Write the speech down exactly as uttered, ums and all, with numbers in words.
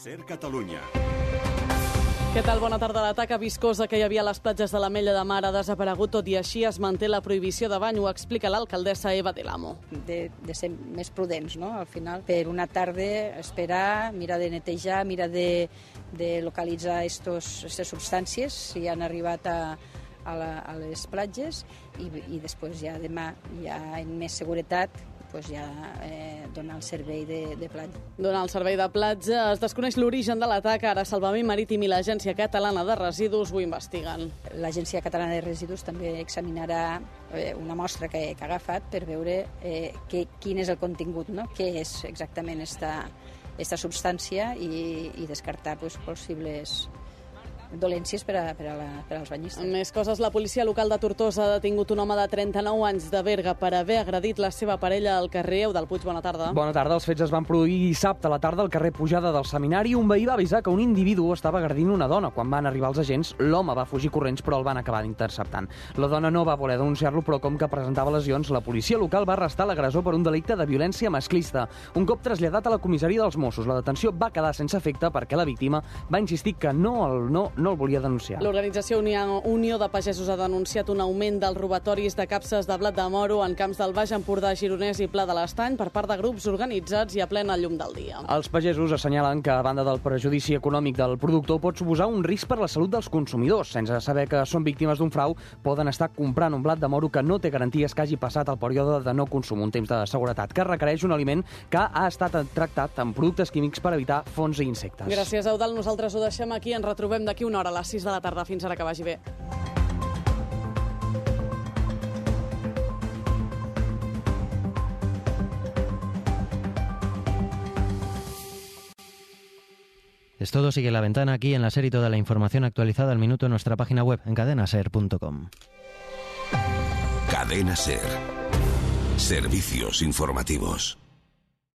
SER Catalunya. Què tal? Bona tarda. La taca viscosa que hi havia a les platges de l'Ametlla de Mar ha desaparegut, tot i així es manté la prohibició de bany, ho explica l'alcaldessa Eva del Amo. De, de ser més prudents, no?, al final. Per una tarda esperar, mirar de netejar, mirar de, de localitzar aquestes substàncies, si han arribat a, a, la, a les platges, i, i després ja demà, ja en més seguretat, pues ja eh, donar el servei de, de platja. Donar el servei de platja. Es desconeix l'origen de l'atac, ara Salvament Marítim i l'Agència Catalana de Residus ho investiguen. L'Agència Catalana de Residus també examinarà eh, una mostra que, que ha agafat per veure eh, que, quin és el contingut, no?, què és exactament esta, esta substància i, i descartar pues, possibles dolències per, a, per, a la, per als banyistes. Més coses. La policia local de Tortosa ha detingut un home de trenta-nou anys de Berga per haver agredit la seva parella al carrer Eudald Puig. Bona tarda. Bona tarda. Els fets es van produir dissabte a la tarda al carrer Pujada del Seminari. Un veí va avisar que un individu estava agredint una dona. Quan van arribar els agents, l'home va fugir corrents, però el van acabar interceptant. La dona no va voler denunciar-lo, però com que presentava lesions, la policia local va arrestar l'agressor per un delicte de violència masclista. Un cop traslladat a la comissaria dels Mossos, la detenció va quedar sense efecte perquè la víctima va insistir que no el, no, no el volia denunciar. L'organització Unió, Unió de Pagesos ha denunciat un augment dels robatoris de capses de blat de moro en camps del Baix Empordà, Gironès i Pla de l'Estany per part de grups organitzats i a plena llum del dia. Els pagesos assenyalen que, a banda del perjudici econòmic del productor, pot suposar un risc per la salut dels consumidors. Sense saber que són víctimes d'un frau, poden estar comprant un blat de moro que no té garanties que hagi passat el període de no consum, un temps de seguretat, que requereix un aliment que ha estat tractat amb productes químics per evitar fongs i insectes. Gràcies, Eudald. Nosaltres ho deixem aquí. Ens retrobem d'aquí una hora a les sis de la tarda. Fins ara, que vagi bé. Es todo. Sigue La Ventana aquí en la SER y toda la información actualizada al minuto en nuestra página web en cadena ser punto com. Cadena SER. Servicios informativos.